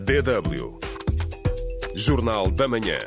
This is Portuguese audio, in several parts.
DW Jornal da Manhã.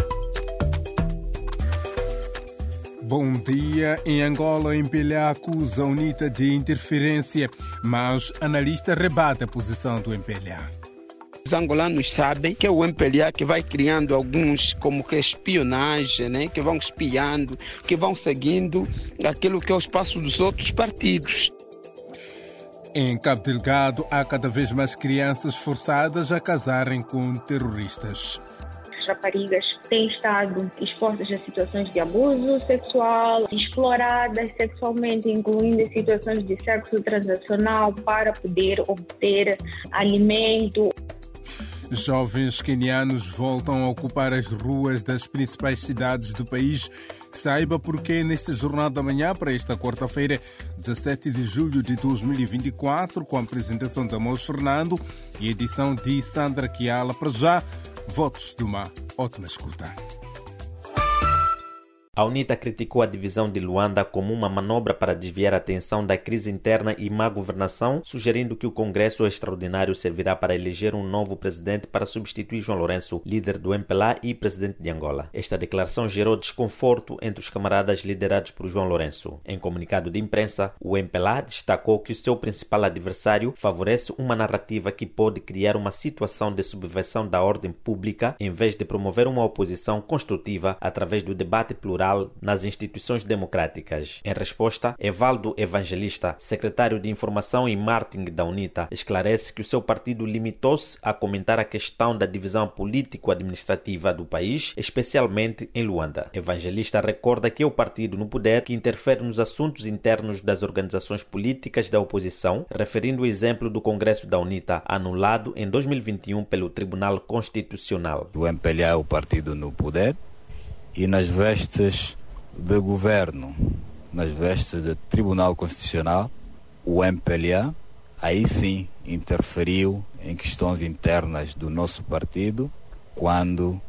Bom dia. Em Angola, o MPLA acusa a UNITA de interferência, mas analista rebate a posição do MPLA. Os angolanos sabem que é o MPLA que vai criando alguns como que espionagem, né? Que vão espiando, que vão seguindo aquilo que é o espaço dos outros partidos. Em Cabo Delgado, há cada vez mais crianças forçadas a casarem com terroristas. As raparigas têm estado expostas a situações de abuso sexual, exploradas sexualmente, incluindo situações de sexo transacional para poder obter alimento. Jovens quenianos voltam a ocupar as ruas das principais cidades do país. Saiba porquê neste Jornal da Manhã para esta quarta-feira, 17 de julho de 2024, com a apresentação de Amos Fernando e edição de Sandra Kiala. Para já, votos de uma ótima escuta. A UNITA criticou a divisão de Luanda como uma manobra para desviar a atenção da crise interna e má governação, sugerindo que o Congresso Extraordinário servirá para eleger um novo presidente para substituir João Lourenço, líder do MPLA e presidente de Angola. Esta declaração gerou desconforto entre os camaradas liderados por João Lourenço. Em comunicado de imprensa, o MPLA destacou que o seu principal adversário favorece uma narrativa que pode criar uma situação de subversão da ordem pública, em vez de promover uma oposição construtiva através do debate plural nas instituições democráticas. Em resposta, Evaldo Evangelista, secretário de Informação e Marketing da UNITA, esclarece que o seu partido limitou-se a comentar a questão da divisão político-administrativa do país, especialmente em Luanda. Evangelista recorda que é o partido no poder que interfere nos assuntos internos das organizações políticas da oposição, referindo o exemplo do Congresso da UNITA, anulado em 2021 pelo Tribunal Constitucional. O MPLA é o partido no poder, e nas vestes de governo, nas vestes de Tribunal Constitucional, o MPLA aí sim interferiu em questões internas do nosso partido quando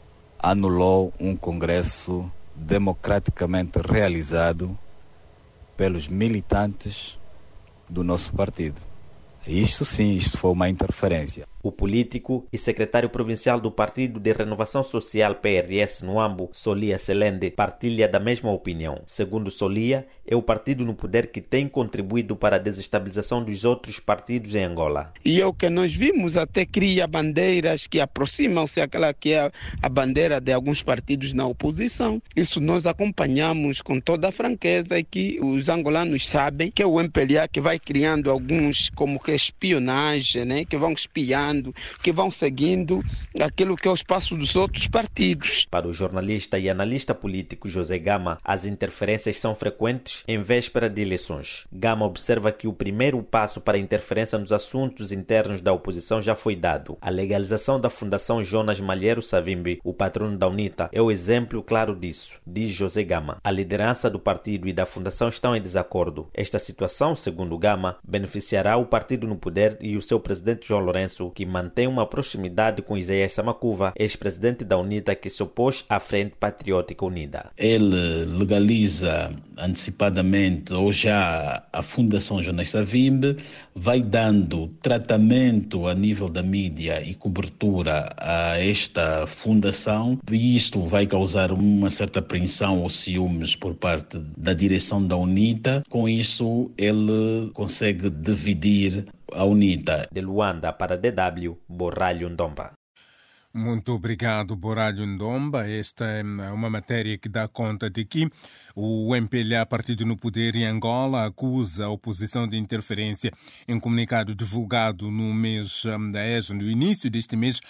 anulou um congresso democraticamente realizado pelos militantes do nosso partido. Isto sim, isto foi uma interferência. O político e secretário provincial do Partido de Renovação Social PRS no Ambo, Solia Selende, partilha da mesma opinião. Segundo Solia, é o partido no poder que tem contribuído para a desestabilização dos outros partidos em Angola. E é o que nós vimos, até cria bandeiras que aproximam-se àquela que é a bandeira de alguns partidos na oposição. Isso nós acompanhamos com toda a franqueza e que os angolanos sabem que é o MPLA que vai criando alguns como que espionagem, né? Que vão espiando, que vão seguindo aquilo que é o espaço dos outros partidos. Para o jornalista e analista político José Gama, as interferências são frequentes em véspera de eleições. Gama observa que o primeiro passo para a interferência nos assuntos internos da oposição já foi dado. A legalização da Fundação Jonas Malheiro Savimbi, o patrono da UNITA, é o exemplo claro disso, diz José Gama. A liderança do partido e da Fundação estão em desacordo. Esta situação, segundo Gama, beneficiará o partido no poder e o seu presidente João Lourenço, que mantém uma proximidade com Isaías Samakuva, ex-presidente da UNITA que se opôs à Frente Patriótica Unida. Ele legaliza antecipadamente ou já a Fundação Jonas Savimbi, vai dando tratamento a nível da mídia e cobertura a esta fundação, e isto vai causar uma certa apreensão ou ciúmes por parte da direção da UNITA. Com isso, ele consegue dividir a UNITA. De Luanda para DW, Borralho Ndomba. Muito obrigado, Borralho Ndomba. Esta é uma matéria que dá conta de que o MPLA, partido no poder em Angola, acusa a oposição de interferência. Em comunicado divulgado no mês da EJA, no início deste mês,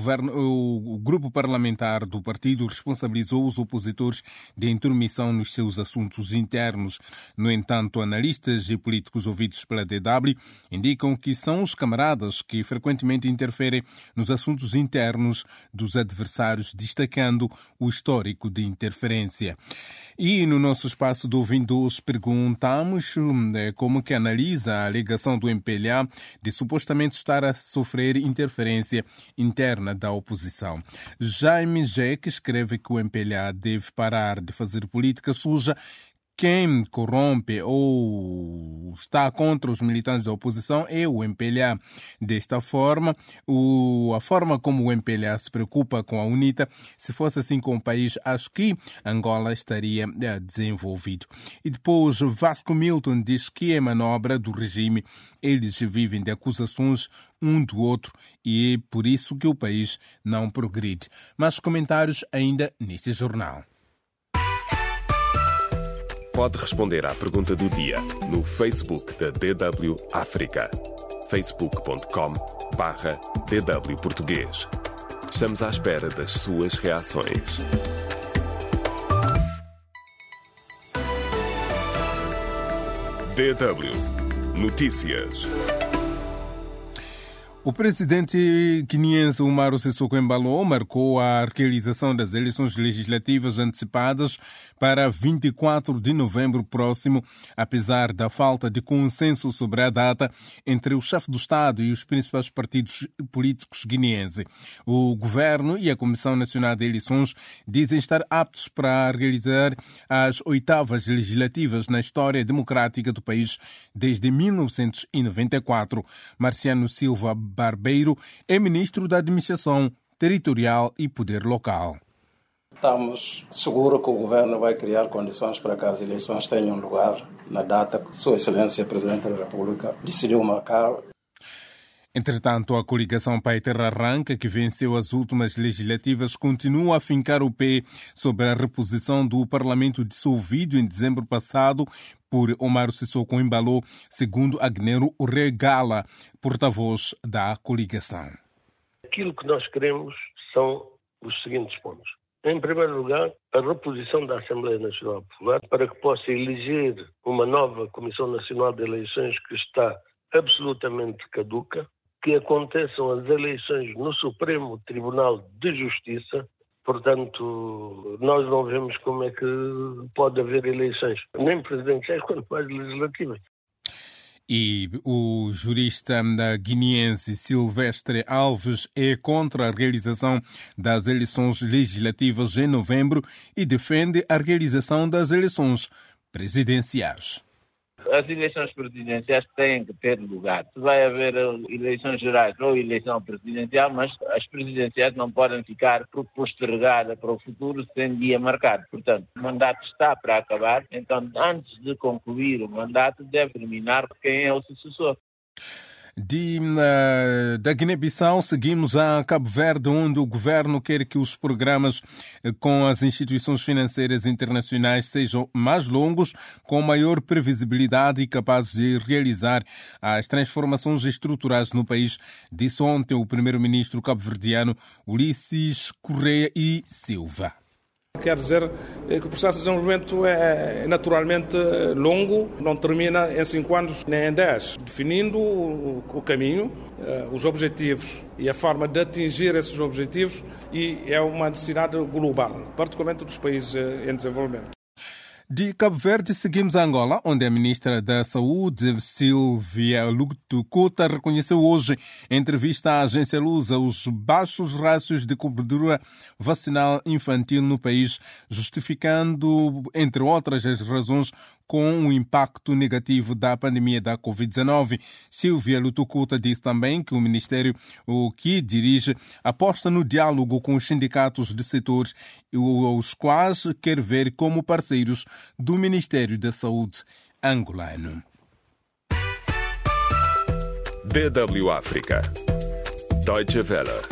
o grupo parlamentar do partido responsabilizou os opositores de intromissão nos seus assuntos internos. No entanto, analistas e políticos ouvidos pela DW indicam que são os camaradas que frequentemente interferem nos assuntos internos dos adversários, destacando o histórico de interferência. E no nosso espaço de ouvintes perguntamos como que analisa a alegação do MPLA de supostamente estar a sofrer interferência interna da oposição. Jaime G, que escreve que o MPLA deve parar de fazer política suja, quem corrompe ou está contra os militantes da oposição é o MPLA. Desta forma, a forma como o MPLA se preocupa com a UNITA, se fosse assim com o país, acho que Angola estaria desenvolvido. E depois, Vasco Milton diz que é manobra do regime. Eles vivem de acusações um do outro e é por isso que o país não progride. Mais comentários ainda neste jornal. Pode responder à pergunta do dia no Facebook da DW África. facebook.com/DW Português. Estamos à espera das suas reações. DW Notícias. O presidente guineense Umaru Sissoko Embalo marcou a realização das eleições legislativas antecipadas para 24 de novembro próximo, apesar da falta de consenso sobre a data entre o chefe do Estado e os principais partidos políticos guineenses. O governo e a Comissão Nacional de Eleições dizem estar aptos para realizar as 8ª legislativas na história democrática do país desde 1994. Marciano Silva Barbeiro é ministro da Administração Territorial e Poder Local. Estamos seguros que o governo vai criar condições para que as eleições tenham lugar na data que Sua Excelência Presidente da República decidiu marcar. Entretanto, a coligação Pai Terra Arranca, que venceu as últimas legislativas, continua a fincar o pé sobre a reposição do Parlamento dissolvido em dezembro passado por Umaru Sissoko Embalo, segundo Agneiro Regala, porta-voz da coligação. Aquilo que nós queremos são os seguintes pontos. Em primeiro lugar, a reposição da Assembleia Nacional Popular para que possa eleger uma nova Comissão Nacional de Eleições que está absolutamente caduca, que aconteçam as eleições no Supremo Tribunal de Justiça. Portanto, nós não vemos como é que pode haver eleições, nem presidenciais, quanto mais legislativas. E o jurista guineense Silvestre Alves é contra a realização das eleições legislativas em novembro e defende a realização das eleições presidenciais. As eleições presidenciais têm que ter lugar. Vai haver eleições gerais ou eleição presidencial, mas as presidenciais não podem ficar postergadas para o futuro sem dia marcado. Portanto, o mandato está para acabar, então antes de concluir o mandato deve determinar quem é o sucessor. Da Guiné-Bissau, seguimos a Cabo Verde, onde o governo quer que os programas com as instituições financeiras internacionais sejam mais longos, com maior previsibilidade e capazes de realizar as transformações estruturais no país, disse ontem o primeiro-ministro cabo-verdiano Ulisses Correia e Silva. Quer dizer que o processo de desenvolvimento é naturalmente longo, não termina em 5 anos nem em 10, definindo o caminho, os objetivos e a forma de atingir esses objetivos, e é uma necessidade global, particularmente dos países em desenvolvimento. De Cabo Verde, seguimos a Angola, onde a ministra da Saúde, Silvia Lutucuta, reconheceu hoje, em entrevista à agência Lusa, os baixos rácios de cobertura vacinal infantil no país, justificando, entre outras as razões, com o impacto negativo da pandemia da Covid-19. Silvia Lutucuta disse também que o Ministério, o que dirige, aposta no diálogo com os sindicatos de setores, os quais quer ver como parceiros do Ministério da Saúde angolano. DW África. Deutsche Welle.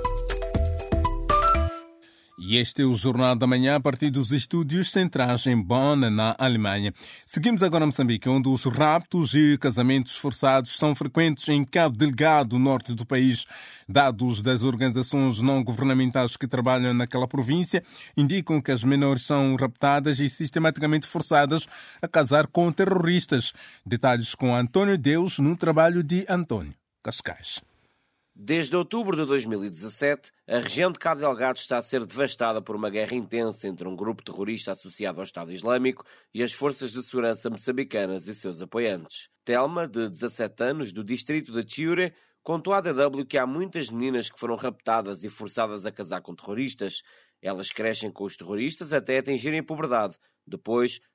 E este é o Jornal da Manhã a partir dos estúdios centrais em Bonn, na Alemanha. Seguimos agora a Moçambique, onde os raptos e casamentos forçados são frequentes em Cabo Delgado, norte do país. Dados das organizações não governamentais que trabalham naquela província indicam que as menores são raptadas e sistematicamente forçadas a casar com terroristas. Detalhes com António Deus no trabalho de António Cascais. Desde outubro de 2017, a região de Cabo Delgado está a ser devastada por uma guerra intensa entre um grupo terrorista associado ao Estado Islâmico e as forças de segurança moçambicanas e seus apoiantes. Telma, de 17 anos, do distrito de Chiure, contou à DW que há muitas meninas que foram raptadas e forçadas a casar com terroristas. Elas crescem com os terroristas até atingirem a puberdade. Depois,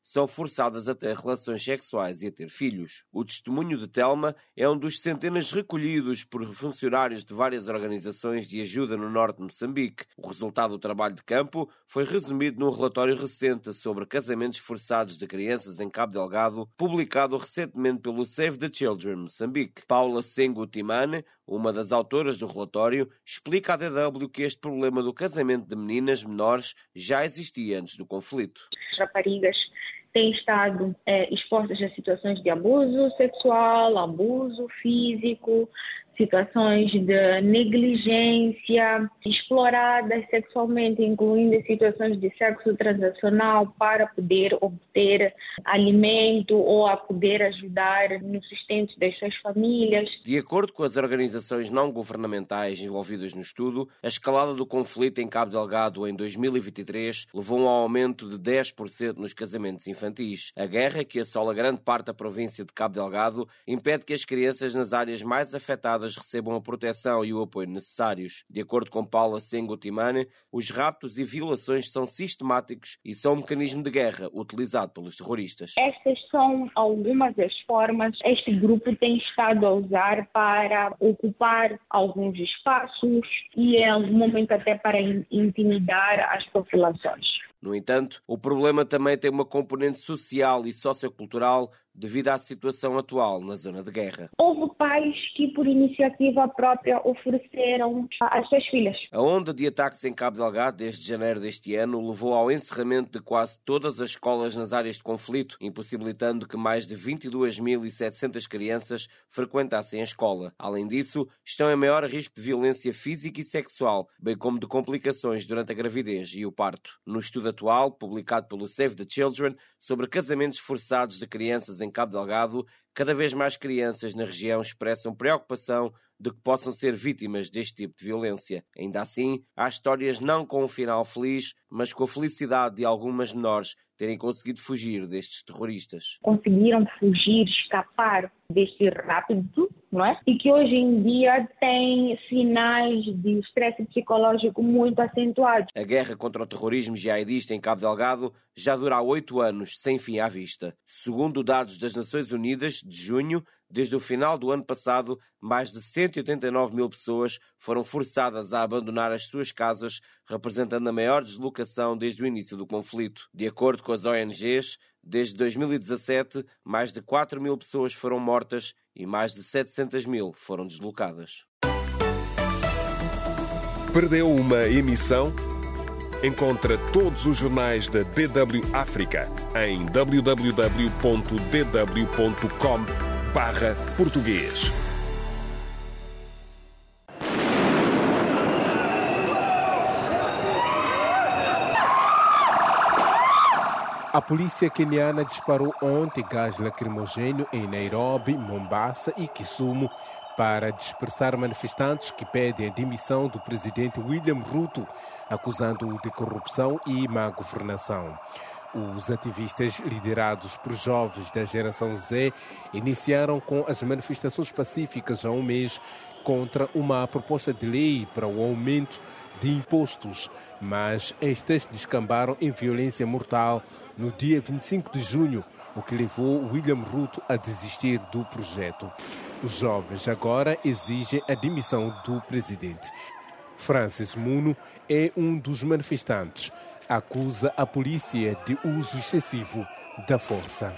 são forçadas a ter relações sexuais e a ter filhos. O testemunho de Telma é um dos centenas recolhidos por funcionários de várias organizações de ajuda no norte de Moçambique. O resultado do trabalho de campo foi resumido num relatório recente sobre casamentos forçados de crianças em Cabo Delgado, publicado recentemente pelo Save the Children Moçambique. Paula Sengo Timane, uma das autoras do relatório, explica à DW que este problema do casamento de meninas menores já existia antes do conflito. As raparigas têm estado expostas a situações de abuso sexual, abuso físico, situações de negligência, exploradas sexualmente, incluindo situações de sexo transacional para poder obter alimento ou a poder ajudar no sustento das suas famílias. De acordo com as organizações não governamentais envolvidas no estudo, a escalada do conflito em Cabo Delgado em 2023 levou a um aumento de 10% nos casamentos infantis. A guerra, que assola grande parte da província de Cabo Delgado, impede que as crianças nas áreas mais afetadas recebam a proteção e o apoio necessários. De acordo com Paula Sengo Timane, os raptos e violações são sistemáticos e são um mecanismo de guerra utilizado pelos terroristas. Estas são algumas das formas que este grupo tem estado a usar para ocupar alguns espaços e, em algum momento, até para intimidar as populações. No entanto, o problema também tem uma componente social e sociocultural devido à situação atual na zona de guerra. Houve pais que, por iniciativa própria, ofereceram às suas filhas. A onda de ataques em Cabo Delgado desde janeiro deste ano levou ao encerramento de quase todas as escolas nas áreas de conflito, impossibilitando que mais de 22.700 crianças frequentassem a escola. Além disso, estão em maior risco de violência física e sexual, bem como de complicações durante a gravidez e o parto. No estudo atual, publicado pelo Save the Children, sobre casamentos forçados de crianças em Cabo Delgado, cada vez mais crianças na região expressam preocupação de que possam ser vítimas deste tipo de violência. Ainda assim, há histórias não com um final feliz, mas com a felicidade de algumas menores terem conseguido fugir destes terroristas. Conseguiram fugir, escapar deste rápido, não é? E que hoje em dia têm sinais de estresse psicológico muito acentuados. A guerra contra o terrorismo jihadista em Cabo Delgado já dura há 8 anos, sem fim à vista. Segundo dados das Nações Unidas, de junho, desde o final do ano passado, mais de 189 mil pessoas foram forçadas a abandonar as suas casas, representando a maior deslocação desde o início do conflito. De acordo com as ONGs, desde 2017, mais de 4 mil pessoas foram mortas e mais de 700 mil foram deslocadas. Perdeu uma emissão? Encontra todos os jornais da DW África em www.dw.com/português. A polícia queniana disparou ontem gás lacrimogêneo em Nairobi, Mombasa e Kisumu para dispersar manifestantes que pedem a demissão do presidente William Ruto, acusando-o de corrupção e má governação. Os ativistas, liderados por jovens da geração Z, iniciaram com as manifestações pacíficas há um mês contra uma proposta de lei para o aumento de impostos, mas estas descambaram em violência mortal no dia 25 de junho, o que levou William Ruto a desistir do projeto. Os jovens agora exigem a demissão do presidente. Francis Muno é um dos manifestantes. Acusa a polícia de uso excessivo da força.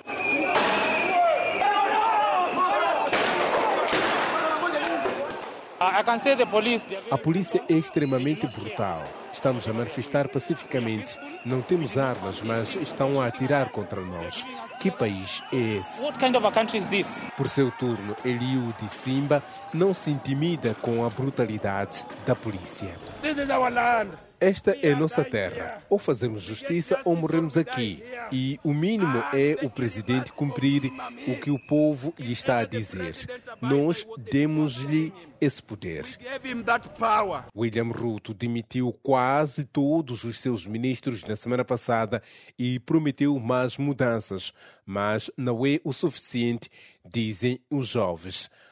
A polícia é extremamente brutal. Estamos a manifestar pacificamente. Não temos armas, mas estão a atirar contra nós. Que país é esse? Por seu turno, Eliud Simba não se intimida com a brutalidade da polícia. Esta é nossa terra. Ou fazemos justiça ou morremos aqui. E o mínimo é o presidente cumprir o que o povo lhe está a dizer. Nós demos-lhe esse poder. William Ruto demitiu quase todos os seus ministros na semana passada e prometeu mais mudanças. Mas não é o suficiente, dizem os jovens.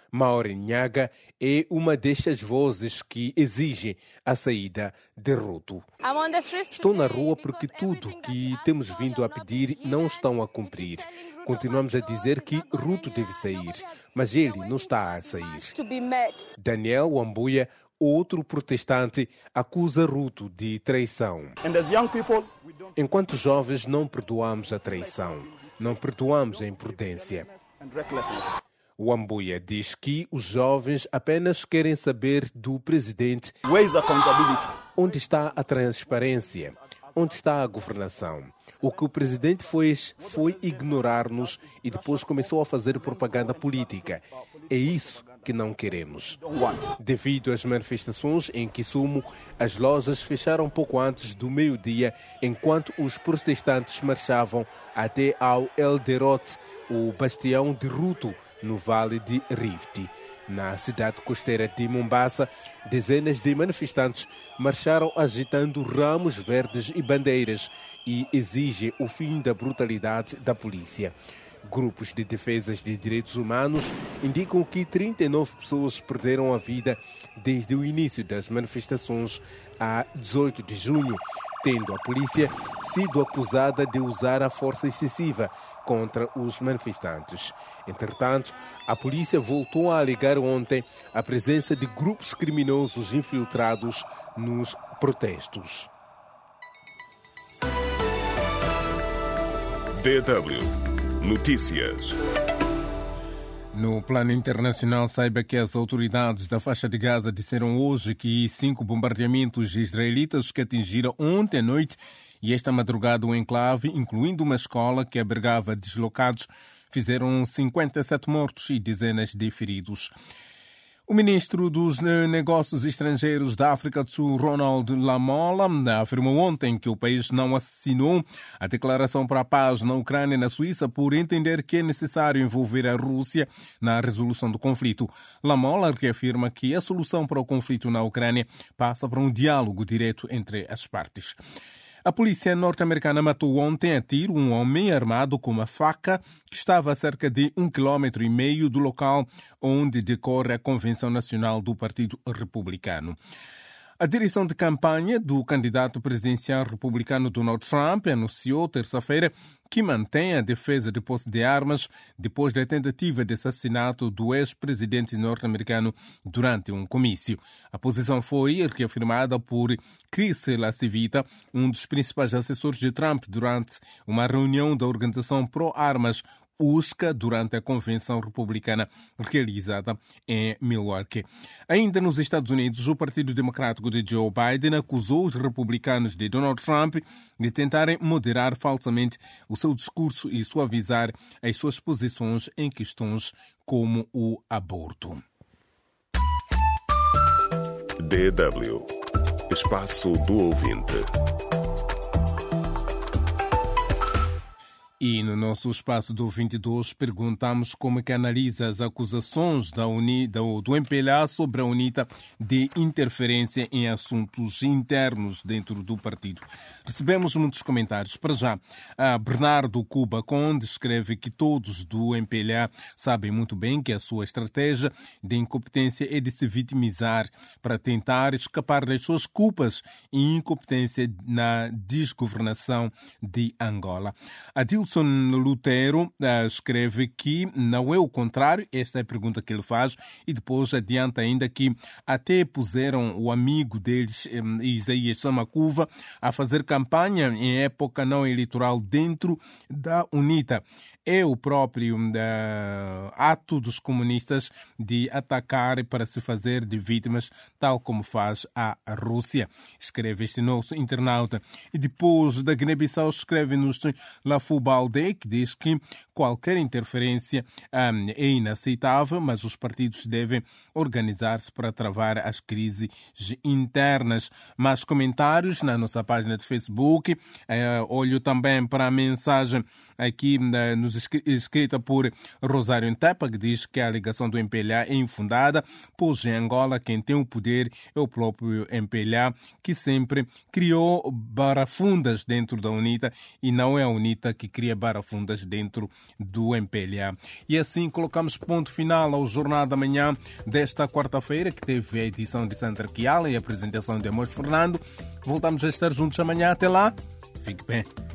Maorenhaga é uma destas vozes que exigem a saída de Ruto. Estou na rua porque tudo que temos vindo a pedir não estão a cumprir. Continuamos a dizer que Ruto deve sair, mas ele não está a sair. Daniel Wambuya, outro protestante, acusa Ruto de traição. Enquanto jovens não perdoamos a traição, não perdoamos a imprudência. Wambuya diz que os jovens apenas querem saber do presidente onde está a transparência, onde está a governação. O que o presidente fez foi ignorar-nos e depois começou a fazer propaganda política. É isso que não queremos. Devido às manifestações em Kisumu, as lojas fecharam pouco antes do meio-dia, enquanto os protestantes marchavam até ao Eldoret, o bastião de Ruto, no Vale de Rift. Na cidade costeira de Mombasa, dezenas de manifestantes marcharam agitando ramos verdes e bandeiras e exigem o fim da brutalidade da polícia. Grupos de defesas de direitos humanos indicam que 39 pessoas perderam a vida desde o início das manifestações a 18 de junho, tendo a polícia sido acusada de usar a força excessiva contra os manifestantes. Entretanto, a polícia voltou a alegar ontem a presença de grupos criminosos infiltrados nos protestos. DW Notícias. No plano internacional, saiba que as autoridades da faixa de Gaza disseram hoje que 5 bombardeamentos israelitas que atingiram ontem à noite e esta madrugada o enclave, incluindo uma escola que albergava deslocados, fizeram 57 mortos e dezenas de feridos. O ministro dos Negócios Estrangeiros da África do Sul, Ronald Lamola, afirmou ontem que o país não assinou a declaração para a paz na Ucrânia e na Suíça por entender que é necessário envolver a Rússia na resolução do conflito. Lamola reafirma que a solução para o conflito na Ucrânia passa por um diálogo direto entre as partes. A polícia norte-americana matou ontem a tiro um homem armado com uma faca que estava a cerca de 1,5 km do local onde decorre a Convenção Nacional do Partido Republicano. A direção de campanha do candidato presidencial republicano Donald Trump anunciou terça-feira que mantém a defesa de posse de armas depois da tentativa de assassinato do ex-presidente norte-americano durante um comício. A posição foi reafirmada por Chris LaCivita, um dos principais assessores de Trump, durante uma reunião da organização pró-armas USCA durante a convenção republicana realizada em Milwaukee. Ainda nos Estados Unidos, o Partido Democrático de Joe Biden acusou os republicanos de Donald Trump de tentarem moderar falsamente o seu discurso e suavizar as suas posições em questões como o aborto. DW Espaço do Ouvinte. E no nosso espaço do 22 perguntamos como é que analisa as acusações do MPLA sobre a UNITA de interferência em assuntos internos dentro do partido. Recebemos muitos comentários. Para já, Bernardo Cuba Conde escreve que todos do MPLA sabem muito bem que a sua estratégia de incompetência é de se vitimizar para tentar escapar das suas culpas e incompetência na desgovernação de Angola. Adilson Lutero escreve que não é o contrário, esta é a pergunta que ele faz, e depois adianta ainda que até puseram o amigo deles, Isaías Samacuva, a fazer campanha em época não eleitoral dentro da UNITA. É o próprio ato dos comunistas de atacar para se fazer de vítimas, tal como faz a Rússia, escreve este nosso internauta. E depois da Guiné-Bissau escreve-nos Lafubalde, que diz que qualquer interferência é inaceitável, mas os partidos devem organizar-se para travar as crises internas. Mais comentários na nossa página de Facebook. Olho também para a mensagem aqui nos escrita por Rosário Ntepa, que diz que a alegação do MPLA é infundada, pois em Angola quem tem o poder é o próprio MPLA, que sempre criou barafundas dentro da UNITA e não é a UNITA que cria barafundas dentro do MPLA. E assim colocamos ponto final ao Jornal da Manhã desta quarta-feira, que teve a edição de Sandra Chiala e a apresentação de Amos Fernando. Voltamos a estar juntos amanhã. Até lá, fique bem.